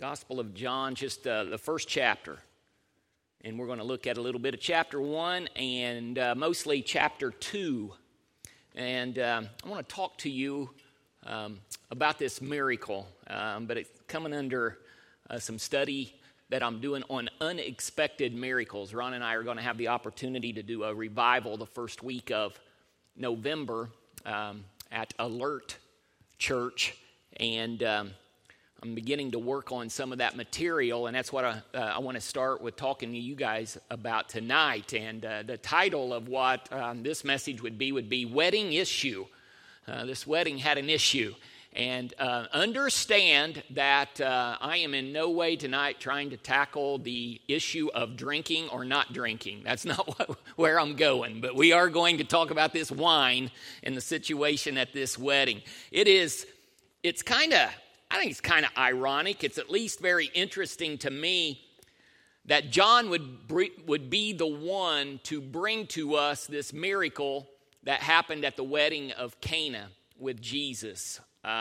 Gospel of John, just the first chapter. And we're going to look at a little bit of chapter 1 and mostly chapter 2. And I want to talk to you about this miracle, but it's coming under some study that I'm doing on unexpected miracles. Ron and I are going to have the opportunity to do a revival the first week of November at Alert Church, and I'm beginning to work on some of that material, and that's what I want to start with talking to you guys about tonight. And the title of what this message would be Wedding Issue. This wedding had an issue. And understand that I am in no way tonight trying to tackle the issue of drinking or not drinking. That's not where I'm going. But we are going to talk about this wine and the situation at this wedding. I think it's kind of ironic. It's at least very interesting to me that John would be the one to bring to us this miracle that happened at the wedding of Cana with Jesus.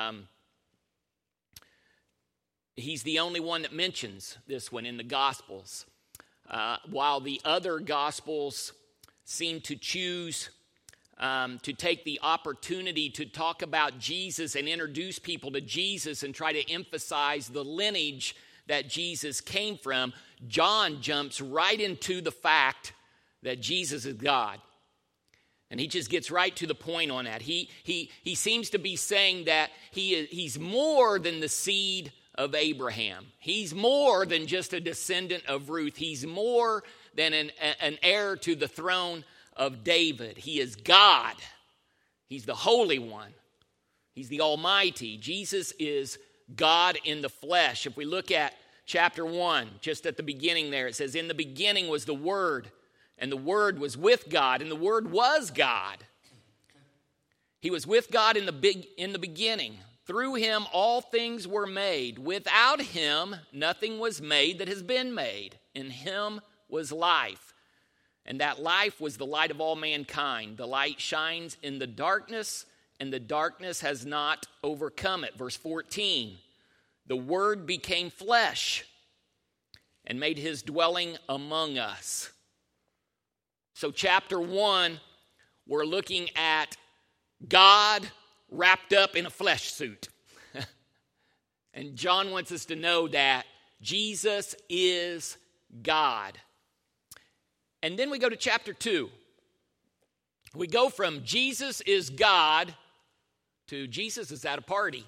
He's the only one that mentions this one in the Gospels. While the other Gospels seem to choose to take the opportunity to talk about Jesus and introduce people to Jesus and try to emphasize the lineage that Jesus came from, John jumps right into the fact that Jesus is God. And he just gets right to the point on that. He seems to be saying that he's more than the seed of Abraham. He's more than just a descendant of Ruth. He's more than an heir to the throne of David. He is God. He's the Holy One. He's the Almighty. Jesus is God in the flesh. If we look at chapter 1, just at the beginning there, it says, "In the beginning was the Word, and the Word was with God, and the Word was God. He was with God in the beginning. Through him all things were made. Without him nothing was made that has been made. In him was life, and that life was the light of all mankind. The light shines in the darkness, and the darkness has not overcome it." Verse 14, "The Word became flesh and made his dwelling among us." So chapter 1, we're looking at God wrapped up in a flesh suit. And John wants us to know that Jesus is God. And then we go to chapter 2. We go from Jesus is God to Jesus is at a party.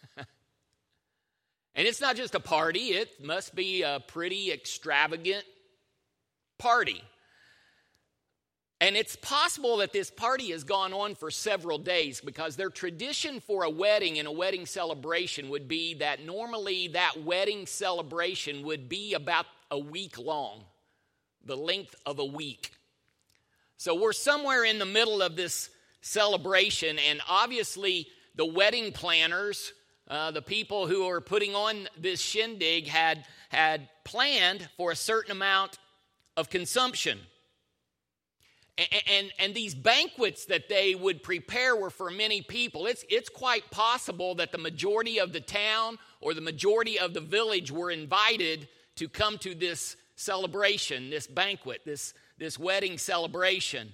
And it's not just a party, it must be a pretty extravagant party. And it's possible that this party has gone on for several days, because their tradition for a wedding and a wedding celebration would be that normally that wedding celebration would be about a week long, the length of a week. So we're somewhere in the middle of this celebration, and obviously the wedding planners, the people who are putting on this shindig had planned for a certain amount of consumption. And these banquets that they would prepare were for many people. It's quite possible that the majority of the town or the majority of the village were invited to come to this celebration, this banquet, this wedding celebration.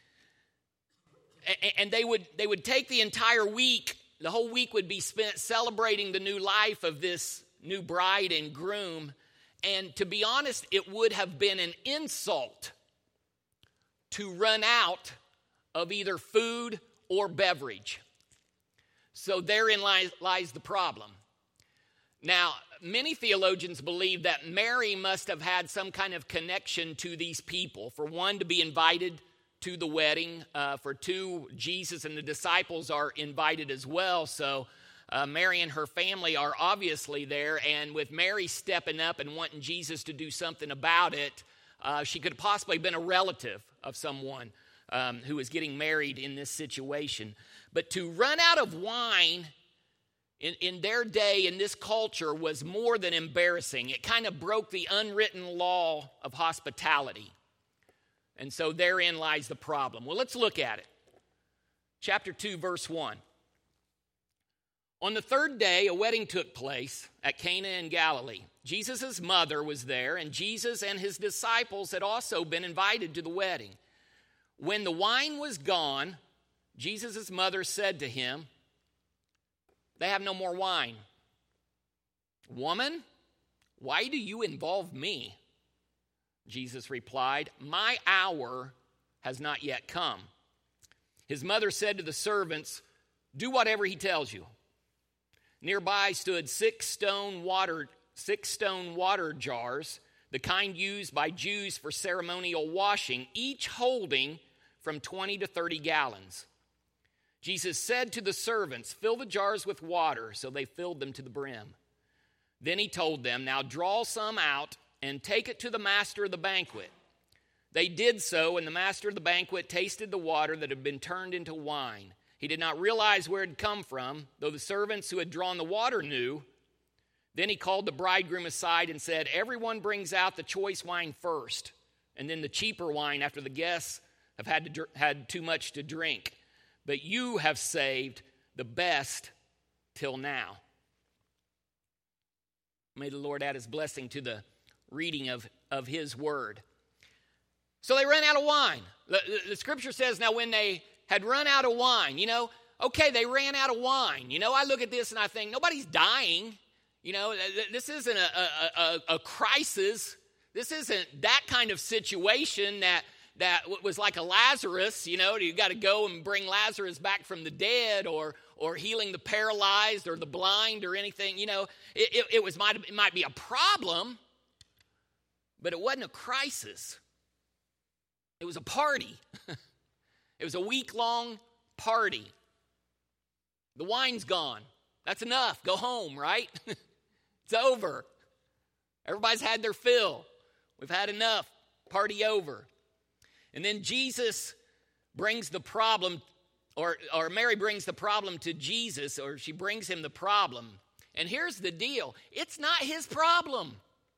And they would take the entire week. The whole week would be spent celebrating the new life of this new bride and groom. And to be honest, it would have been an insult to run out of either food or beverage. So therein lies the problem. Now, many theologians believe that Mary must have had some kind of connection to these people. For one, to be invited to the wedding. For two, Jesus and the disciples are invited as well. So Mary and her family are obviously there. And with Mary stepping up and wanting Jesus to do something about it, she could have possibly been a relative of someone who was getting married in this situation. But to run out of wine in their day, in this culture, was more than embarrassing. It kind of broke the unwritten law of hospitality. And so therein lies the problem. Well, let's look at it. Chapter 2, verse 1. On the third day, a wedding took place at Cana in Galilee. Jesus' mother was there, and Jesus and his disciples had also been invited to the wedding. When the wine was gone, Jesus' mother said to him, "They have no more wine." "Woman, why do you involve me?" Jesus replied, "My hour has not yet come." His mother said to the servants, "Do whatever he tells you." Nearby stood six stone water jars, the kind used by Jews for ceremonial washing, each holding from 20 to 30 gallons. Jesus said to the servants, "Fill the jars with water," so they filled them to the brim. Then he told them, "Now draw some out and take it to the master of the banquet." They did so, and the master of the banquet tasted the water that had been turned into wine. He did not realize where it had come from, though the servants who had drawn the water knew. Then he called the bridegroom aside and said, "Everyone brings out the choice wine first, and then the cheaper wine after the guests have had too much to drink. But you have saved the best till now." May the Lord add his blessing to the reading of his word. So they ran out of wine. The scripture says, now when they had run out of wine, okay, they ran out of wine. I look at this and I think, nobody's dying. This isn't a crisis. This isn't that kind of situation that was like a Lazarus. You got to go and bring Lazarus back from the dead, or healing the paralyzed or the blind or anything. It might be a problem, but it wasn't a crisis. It was a party. It was a week-long party. The wine's gone. That's enough. Go home, right? It's over. Everybody's had their fill. We've had enough. Party over. And then Jesus brings the problem, or Mary brings the problem to Jesus, or she brings him the problem. And here's the deal. It's not his problem.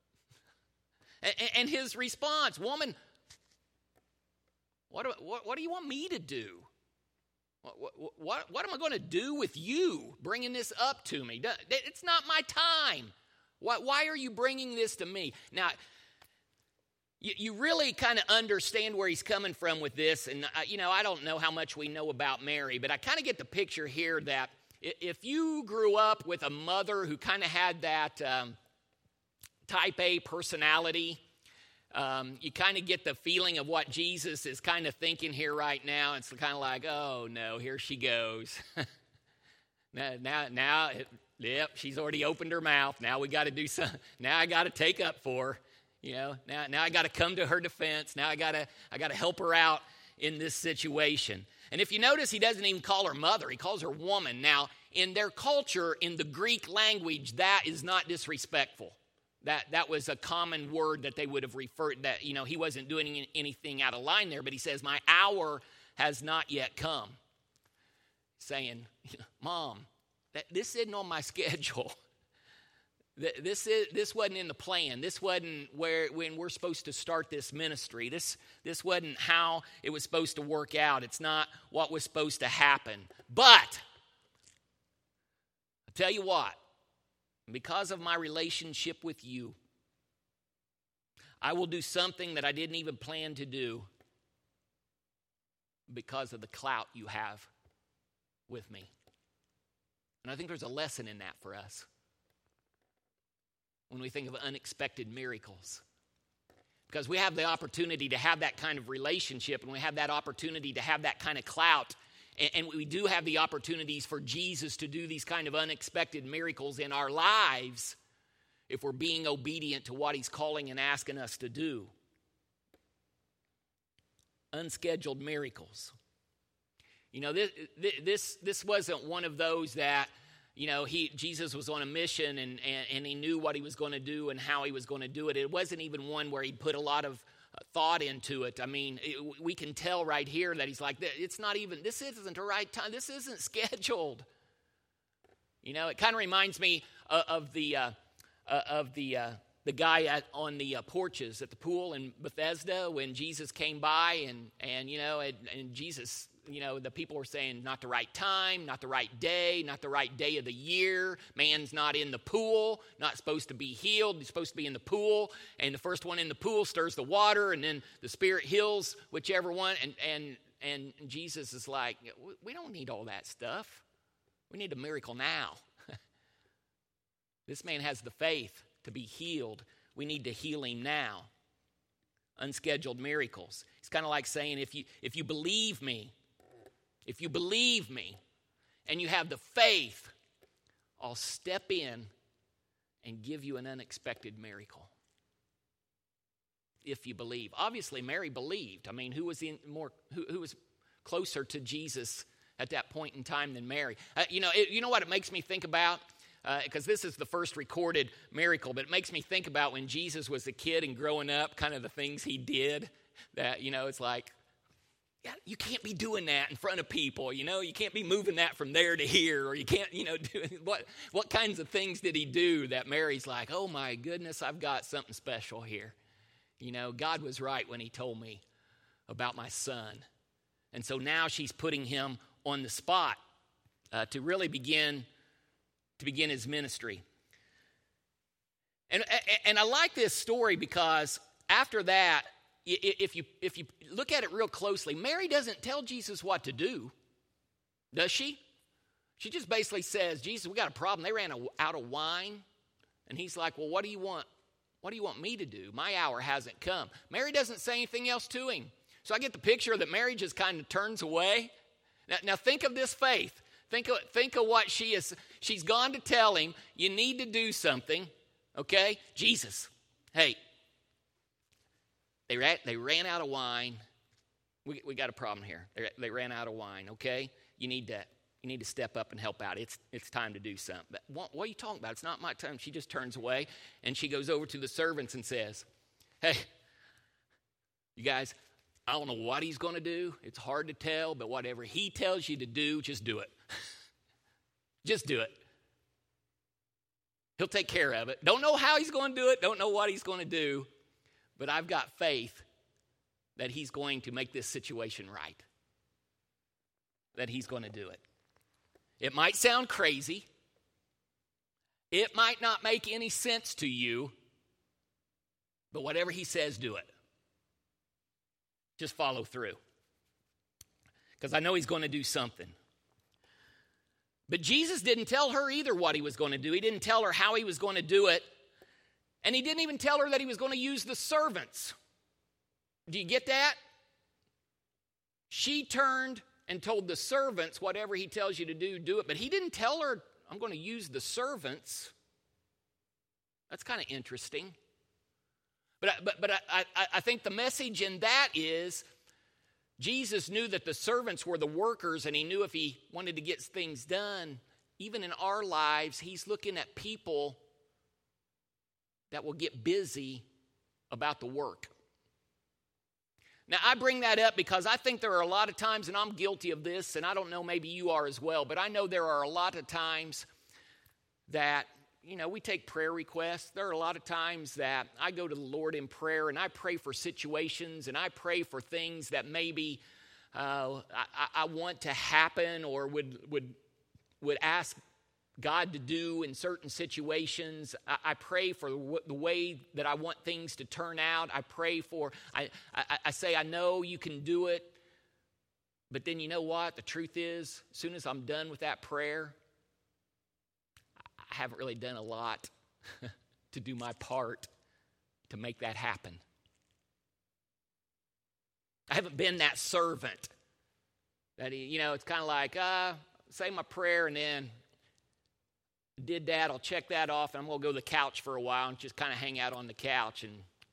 And his response, "Woman, what do you want me to do? What am I going to do with you bringing this up to me? It's not my time. Why are you bringing this to me?" Now, you really kind of understand where he's coming from with this. And, I don't know how much we know about Mary, but I kind of get the picture here that if you grew up with a mother who kind of had that type A personality, you kind of get the feeling of what Jesus is kind of thinking here right now. It's kind of like, oh no, here she goes. Yep, she's already opened her mouth. Now we got to do something. Now I got to take up for her. Now I got to come to her defense. Now I got to help her out in this situation. And if you notice, he doesn't even call her mother. He calls her woman. Now, in their culture, in the Greek language, that is not disrespectful. That was a common word that they would have referred, that, he wasn't doing anything out of line there, but he says, "My hour has not yet come." Saying, "Mom, this isn't on my schedule. This wasn't in the plan. This wasn't when we're supposed to start this ministry. This wasn't how it was supposed to work out. It's not what was supposed to happen. But I'll tell you what, because of my relationship with you, I will do something that I didn't even plan to do because of the clout you have with me." And I think there's a lesson in that for us when we think of unexpected miracles. Because we have the opportunity to have that kind of relationship, and we have that opportunity to have that kind of clout, and we do have the opportunities for Jesus to do these kind of unexpected miracles in our lives if we're being obedient to what he's calling and asking us to do. Unscheduled miracles. This wasn't one of those that, Jesus was on a mission and he knew what he was going to do and how he was going to do it. It wasn't even one where he put a lot of thought into it. I mean, we can tell right here that he's like, this isn't the right time. This isn't scheduled. It kind of reminds me of the guy on the porches at the pool in Bethesda when Jesus came by and Jesus the people were saying not the right time, not the right day of the year. Man's not in the pool, not supposed to be healed. He's supposed to be in the pool. And the first one in the pool stirs the water, and then the Spirit heals whichever one. And Jesus is like, we don't need all that stuff. We need a miracle now. This man has the faith to be healed. We need to heal him now. Unscheduled miracles. It's kind of like saying, if you believe me, and you have the faith, I'll step in and give you an unexpected miracle. If you believe. Obviously, Mary believed. I mean, who was closer to Jesus at that point in time than Mary? You know what it makes me think about? Because this is the first recorded miracle, but it makes me think about when Jesus was a kid and growing up, kind of the things he did that, it's like, yeah, you can't be doing that in front of people, you can't be moving that from there to here, or you can't, do what kinds of things did he do that Mary's like, oh my goodness, I've got something special here. God was right when he told me about my son. And so now she's putting him on the spot to really begin his ministry. And I like this story because after that, if you look at it real closely, Mary doesn't tell Jesus what to do, does she? She just basically says, Jesus, we got a problem. They ran out of wine. And he's like, well, what do you want? What do you want me to do? My hour hasn't come. Mary doesn't say anything else to him. So I get the picture that Mary just kind of turns away. Now think of this faith. Think of what she is. She's gone to tell him, you need to do something, okay? Jesus, hey, they ran out of wine. We got a problem here. They ran out of wine, okay? You need to step up and help out. It's time to do something. But what are you talking about? It's not my time. She just turns away, and she goes over to the servants and says, hey, you guys, I don't know what he's going to do. It's hard to tell, but whatever he tells you to do, just do it. Just do it. He'll take care of it. Don't know how he's going to do it. Don't know what he's going to do. But I've got faith that he's going to make this situation right. That he's going to do it. It might sound crazy. It might not make any sense to you. But whatever he says, do it. Just follow through. Because I know he's going to do something. But Jesus didn't tell her either what he was going to do. He didn't tell her how he was going to do it. And he didn't even tell her that he was going to use the servants. Do you get that? She turned and told the servants, whatever he tells you to do, do it. But he didn't tell her, I'm going to use the servants. That's kind of interesting. But I think the message in that is Jesus knew that the servants were the workers, and he knew if he wanted to get things done, even in our lives, he's looking at people that will get busy about the work. Now, I bring that up because I think there are a lot of times, and I'm guilty of this, and I don't know, maybe you are as well, but I know there are a lot of times that, we take prayer requests. There are a lot of times that I go to the Lord in prayer, and I pray for situations, and I pray for things that maybe I want to happen or would ask God to do in certain situations. I pray for the way that I want things to turn out. I pray for, I say, I know you can do it. But then you know what? The truth is, as soon as I'm done with that prayer, I haven't really done a lot to do my part to make that happen. I haven't been that servant that it's kind of like, say my prayer and then did that, I'll check that off, and I'm going to go to the couch for a while and just kind of hang out on the couch.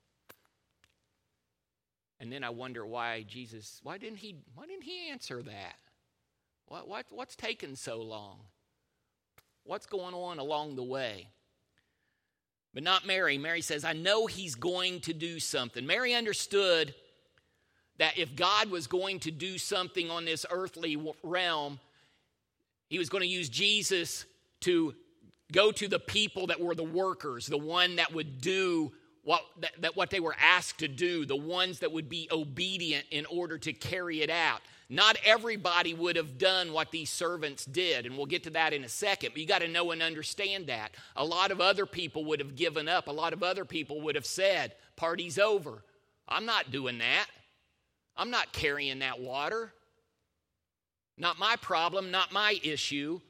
And then I wonder why didn't he answer that? What's taken so long? What's going on along the way? But not Mary. Mary says, I know he's going to do something. Mary understood that if God was going to do something on this earthly realm, he was going to use Jesus to go to the people that were the workers, the one that would do what they were asked to do, the ones that would be obedient in order to carry it out. not everybody would have done what these servants did, and we'll get to that in a second, but you got to know and understand that. A lot of other people would have given up. A lot of other people would have said, party's over. I'm not doing that. I'm not carrying that water. Not my problem, not my issue.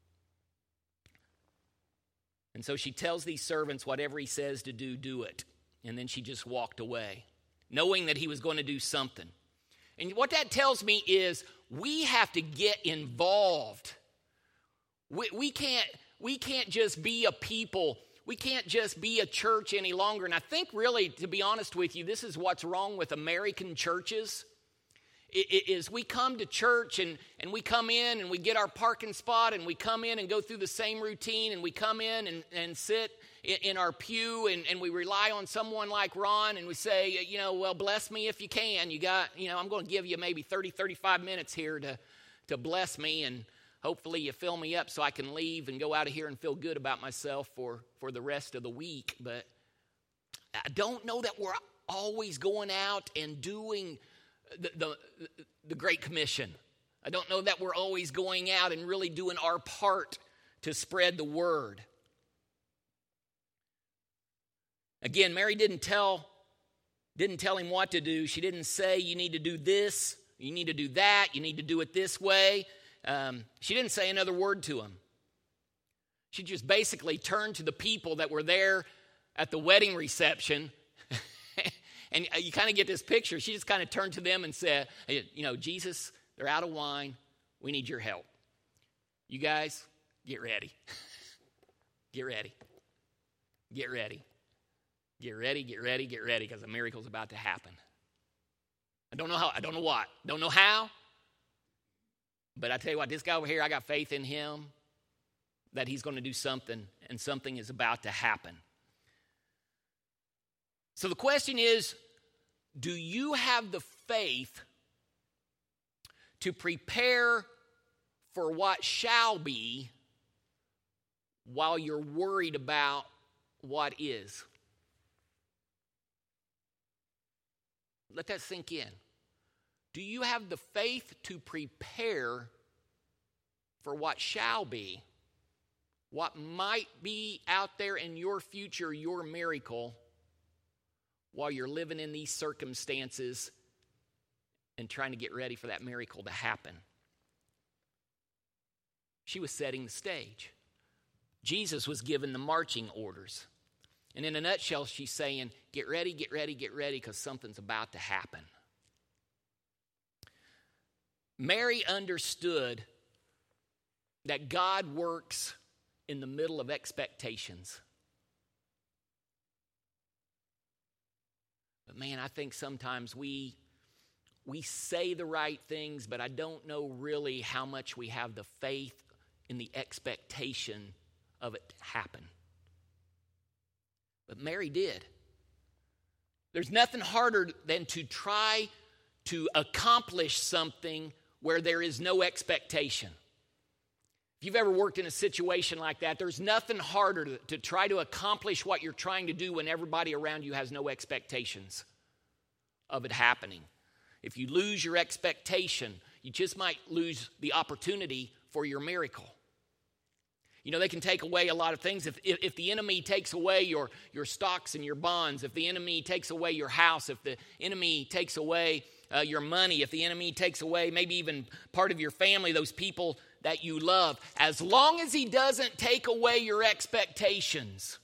And so she tells these servants, whatever he says to do, do it. And then she just walked away, knowing that he was going to do something. And what that tells me is we have to get involved. We can't just be a people. We can't just be a church any longer. And I think really, to be honest with you, this is what's wrong with American churches. Is we come to church and we come in and we get our parking spot and we come in and go through the same routine and we come in and sit in our pew and we rely on someone like Ron and we say, well, bless me if you can. I'm going to give you maybe 30, 35 minutes here to bless me, and hopefully you fill me up so I can leave and go out of here and feel good about myself for the rest of the week. But I don't know that we're always going out and doing the Great Commission. I don't know that we're always going out and really doing our part to spread the word. Again, Mary didn't tell him what to do. She didn't say, you need to do this, you need to do that, you need to do it this way. She didn't say another word to him. She just basically turned to the people that were there at the wedding reception. And you kind of get this picture. She just kind of turned to them and said, Jesus, they're out of wine. We need your help. You guys, get ready. Get ready. Get ready. Get ready, get ready, get ready, because a miracle's about to happen. I don't know how, I don't know what, don't know how, but I tell you what, this guy over here, I got faith in him that he's going to do something, and something is about to happen. So the question is, do you have the faith to prepare for what shall be while you're worried about what is? Let that sink in. Do you have the faith to prepare for what shall be, what might be out there in your future, your miracle, while you're living in these circumstances and trying to get ready for that miracle to happen? She was setting the stage. Jesus was given the marching orders. And in a nutshell, she's saying, get ready, get ready, get ready, because something's about to happen. Mary understood that God works in the middle of expectations. But man, I think sometimes we say the right things, but I don't know really how much we have the faith in the expectation of it to happen. But Mary did. There's nothing harder than to try to accomplish something where there is no expectation. If you've ever worked in a situation like that, there's nothing harder to try to accomplish what you're trying to do when everybody around you has no expectations of it happening. If you lose your expectation, you just might lose the opportunity for your miracle. They can take away a lot of things. If the enemy takes away your stocks and your bonds, if the enemy takes away your house, if the enemy takes away your money, if the enemy takes away maybe even part of your family, those people that you love, as long as he doesn't take away your expectations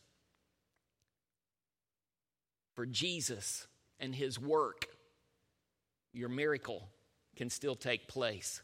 for Jesus and his work, your miracle can still take place.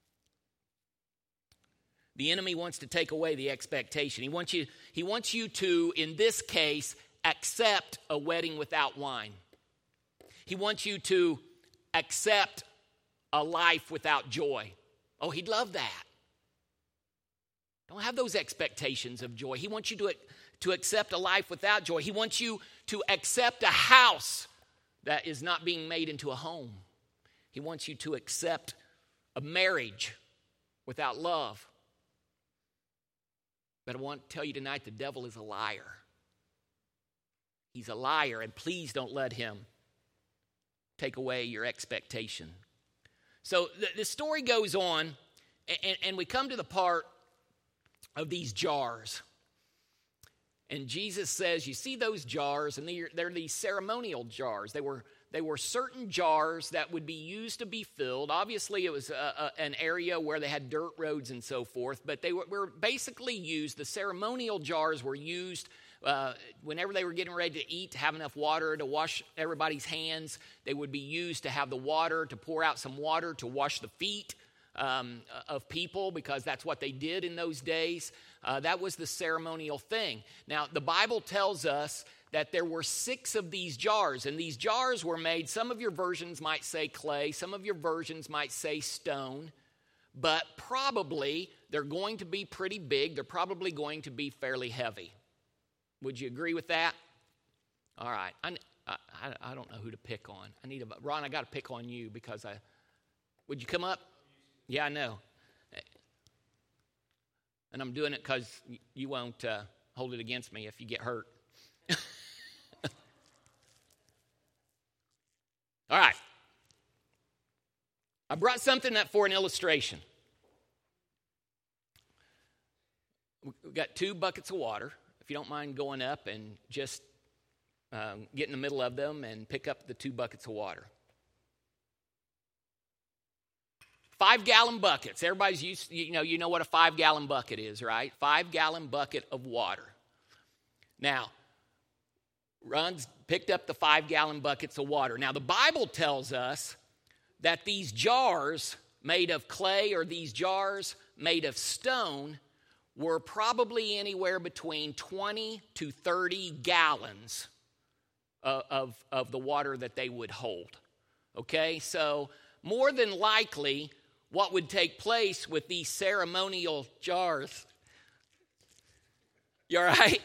The enemy wants to take away the expectation. He wants you to, in this case, accept a wedding without wine. He wants you to accept a life without joy. Oh, he'd love that. Don't have those expectations of joy. He wants you to accept a life without joy. He wants you to accept a house that is not being made into a home. He wants you to accept a marriage without love. But I want to tell you tonight, the devil is a liar. He's a liar, and please don't let him take away your expectation. So the story goes on, and we come to the part of these jars. And Jesus says, you see those jars, and they're these ceremonial jars. They were certain jars that would be used to be filled. Obviously, it was an area where they had dirt roads and so forth, but they were basically used. The ceremonial jars were used whenever they were getting ready to eat, to have enough water to wash everybody's hands. They would be used to have the water, to pour out some water to wash the feet of people, because that's what they did in those days. That was the ceremonial thing. Now, the Bible tells us that there were 6 of these jars, and these jars were made, some of your versions might say clay, some of your versions might say stone, but probably they're going to be pretty big. They're probably going to be fairly heavy. Would you agree with that? All right. I don't know who to pick on. Ron, I got to pick on you because would you come up? Yeah, I know. And I'm doing it because you won't hold it against me if you get hurt. All right. I brought something up for an illustration. We've got 2 buckets of water. If you don't mind going up and just get in the middle of them and pick up the 2 buckets of water. 5-gallon buckets. Everybody's used, you know what a 5-gallon bucket is, right? 5-gallon bucket of water. Now, Ron's picked up the 5-gallon buckets of water. Now, the Bible tells us that these jars made of clay or these jars made of stone were probably anywhere between 20 to 30 gallons of the water that they would hold. Okay, so more than likely, what would take place with these ceremonial jars? You all right?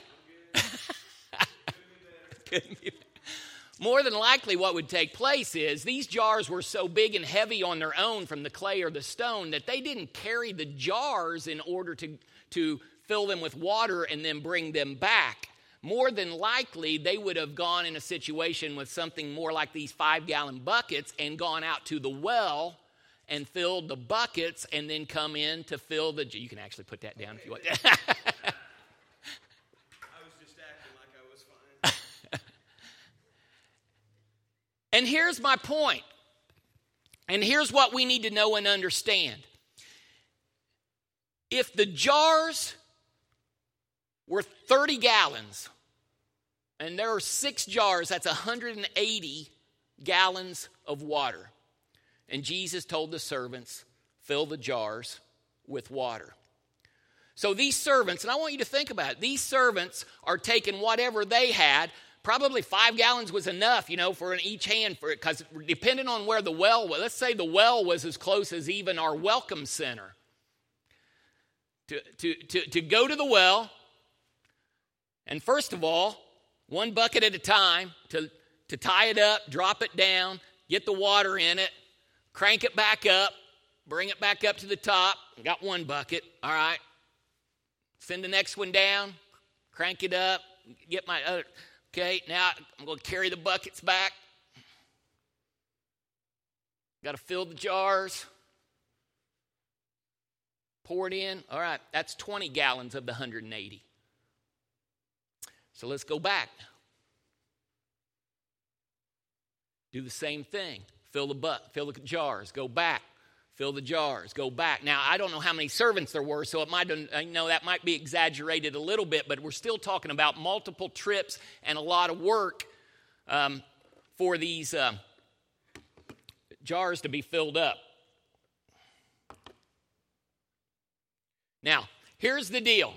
More than likely, what would take place is these jars were so big and heavy on their own from the clay or the stone that they didn't carry the jars in order to fill them with water and then bring them back. More than likely, they would have gone in a situation with something more like these 5-gallon buckets and gone out to the well and filled the buckets and then come in to fill the... You can actually put that down if you want. I was just acting like I was fine. And here's my point. And here's what we need to know and understand. If the jars were 30 gallons, and there are 6 jars, that's 180 gallons of water. And Jesus told the servants, fill the jars with water. So these servants, and I want you to think about it, these servants are taking whatever they had. Probably 5 gallons was enough, for each hand, because depending on where the well was, let's say the well was as close as even our welcome center. To go to the well, and first of all, 1 bucket at a time, to tie it up, drop it down, get the water in it, crank it back up, bring it back up to the top. Got 1 bucket, all right. Send the next one down, crank it up, get my other. Okay, now I'm going to carry the buckets back. Got to fill the jars. Pour it in. All right, that's 20 gallons of the 180. So let's go back. Do the same thing. Fill the jars. Go back. Fill the jars. Go back. Now, I don't know how many servants there were, so that might be exaggerated a little bit, but we're still talking about multiple trips and a lot of work for these jars to be filled up. Now, here's the deal.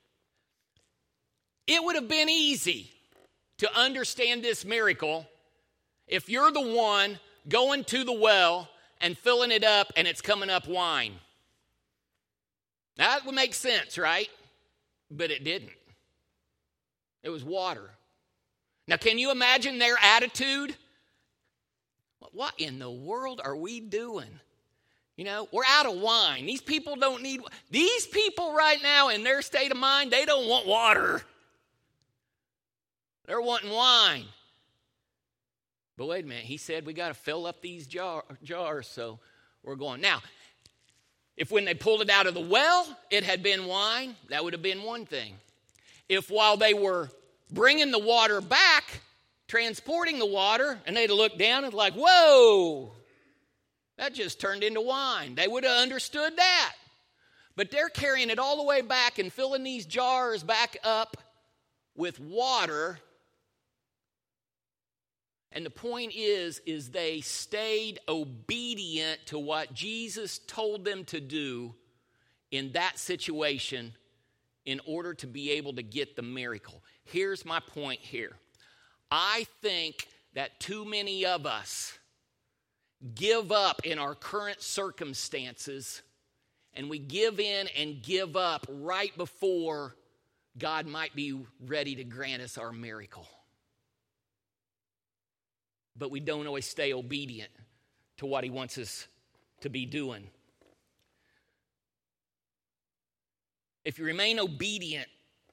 It would have been easy to understand this miracle if you're the one going to the well and filling it up and it's coming up wine. That would make sense, right? But it didn't. It was water. Now, can you imagine their attitude? What in the world are we doing? We're out of wine. These people don't need... These people right now in their state of mind, they don't want water. They're wanting wine. But wait a minute. He said we got to fill up these jars. So were going. Now, if when they pulled it out of the well, it had been wine, that would have been one thing. If while they were bringing the water back, transporting the water, and they'd look down and like, whoa, that just turned into wine. They would have understood that. But they're carrying it all the way back and filling these jars back up with water. And the point is they stayed obedient to what Jesus told them to do in that situation in order to be able to get the miracle. Here's my point here. I think that too many of us give up in our current circumstances, and we give in and give up right before God might be ready to grant us our miracle. But we don't always stay obedient to what he wants us to be doing. If you remain obedient,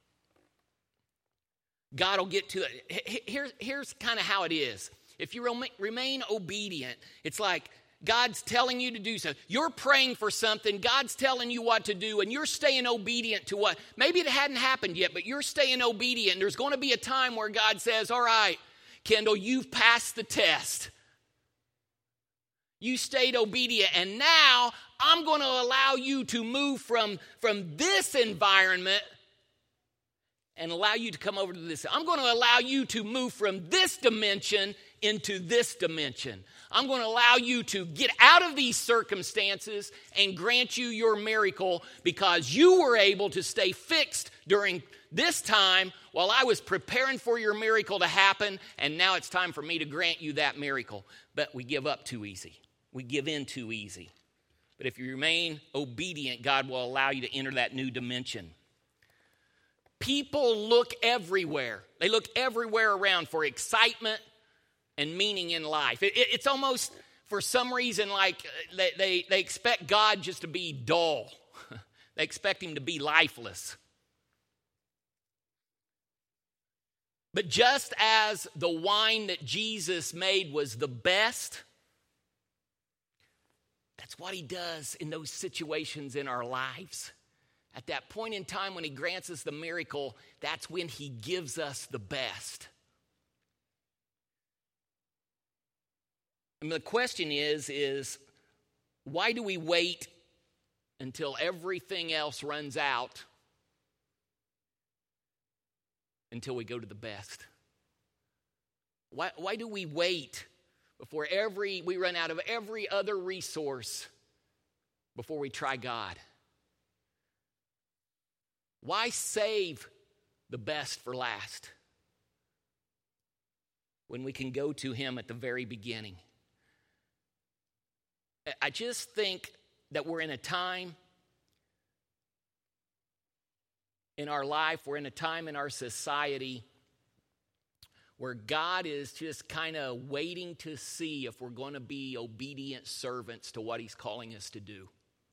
God will get to it. Here's kind of how it is. If you remain obedient, it's like God's telling you to do something. You're praying for something. God's telling you what to do, and you're staying obedient to what. Maybe it hadn't happened yet, but you're staying obedient. There's going to be a time where God says, all right, Kendall, you've passed the test. You stayed obedient, and now I'm going to allow you to move from this environment and allow you to come over to this. I'm going to allow you to move from this dimension into this dimension. I'm going to allow you to get out of these circumstances and grant you your miracle because you were able to stay fixed during this time while I was preparing for your miracle to happen, and now it's time for me to grant you that miracle. But we give up too easy. We give in too easy. But if you remain obedient, God will allow you to enter that new dimension. People look everywhere. They look everywhere around for excitement and meaning in life. It's almost, for some reason, like they expect God just to be dull. They expect him to be lifeless. But just as the wine that Jesus made was the best, that's what he does in those situations in our lives. At that point in time when he grants us the miracle, that's when he gives us the best. And the question is why do we wait until everything else runs out until we go to the best? Why do we wait before we run out of every other resource before we try God? Why save the best for last when we can go to him at the very beginning? I just think that we're in a time in our life, we're in a time in our society where God is just kind of waiting to see if we're going to be obedient servants to what he's calling us to do.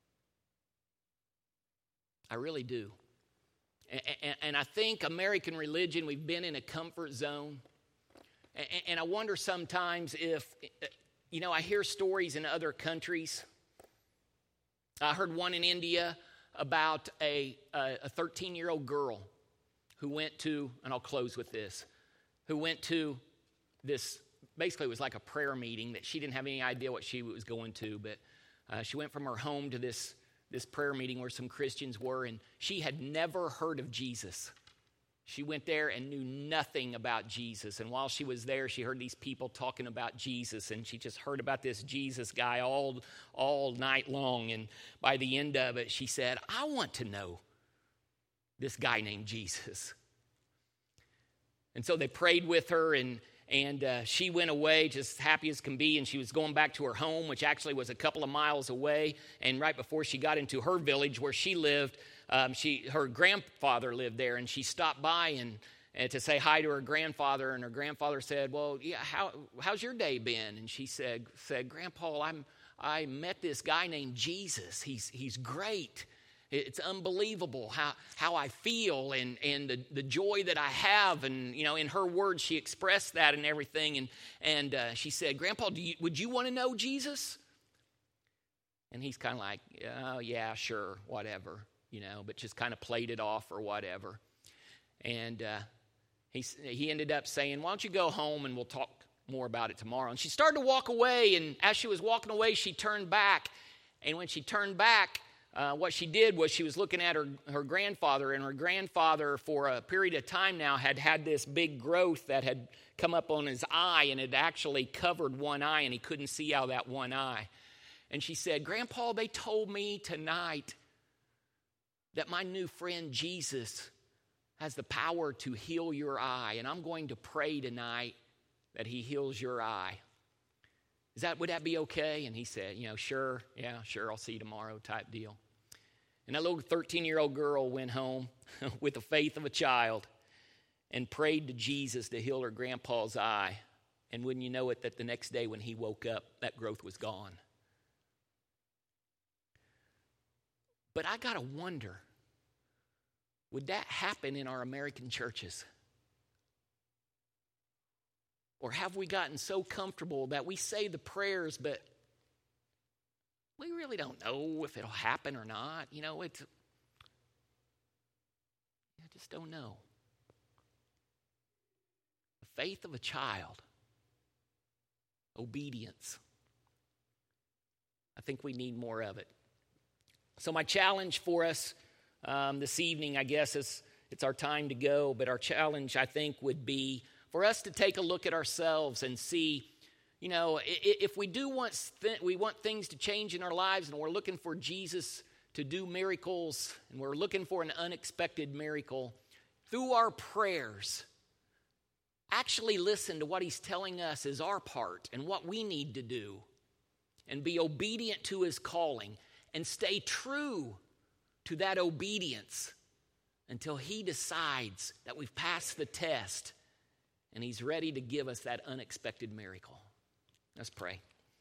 I really do. And I think American religion, we've been in a comfort zone. And I wonder sometimes if, I hear stories in other countries. I heard one in India about a 13-year-old girl who went to, and I'll close with this, who went to this, basically it was like a prayer meeting that she didn't have any idea what she was going to, but she went from her home to this prayer meeting where some Christians were, and she had never heard of Jesus. She went there and knew nothing about Jesus. And while she was there, she heard these people talking about Jesus, and she just heard about this Jesus guy all night long. And by the end of it, she said, I want to know this guy named Jesus. And so they prayed with her, and she went away just happy as can be, and she was going back to her home, which actually was a couple of miles away. And right before she got into her village where she lived, her grandfather lived there, and she stopped by and to say hi to her grandfather. And her grandfather said, "Well, yeah, how's your day been?" And she said, "Grandpa, I met this guy named Jesus. He's great. It's unbelievable how I feel and the joy that I have." And, in her words, she expressed that and everything. And she said, "Grandpa, would you want to know Jesus?" And he's kind of like, oh, yeah, sure, whatever, but just kind of played it off or whatever. And he ended up saying, why don't you go home and we'll talk more about it tomorrow. And she started to walk away, and as she was walking away, she turned back. And when she turned back, what she did was she was looking at her grandfather, and her grandfather, for a period of time now, had this big growth that had come up on his eye, and it actually covered one eye, and he couldn't see out of that one eye. And she said, Grandpa, they told me tonight that my new friend Jesus has the power to heal your eye, and I'm going to pray tonight that he heals your eye. Would that be okay? And he said, sure, I'll see you tomorrow type deal. And that little 13-year-old girl went home with the faith of a child and prayed to Jesus to heal her grandpa's eye. And wouldn't you know it, that the next day when he woke up, that growth was gone. But I got to wonder, would that happen in our American churches? Or have we gotten so comfortable that we say the prayers, but we really don't know if it'll happen or not? I just don't know. The faith of a child. Obedience. I think we need more of it. So my challenge for us this evening, I guess, is it's our time to go, but our challenge, I think, would be for us to take a look at ourselves and see, if we do we want things to change in our lives, and we're looking for Jesus to do miracles, and we're looking for an unexpected miracle, through our prayers, actually listen to what he's telling us is our part and what we need to do, and be obedient to his calling, and stay true to that obedience until he decides that we've passed the test and he's ready to give us that unexpected miracle. Let's pray.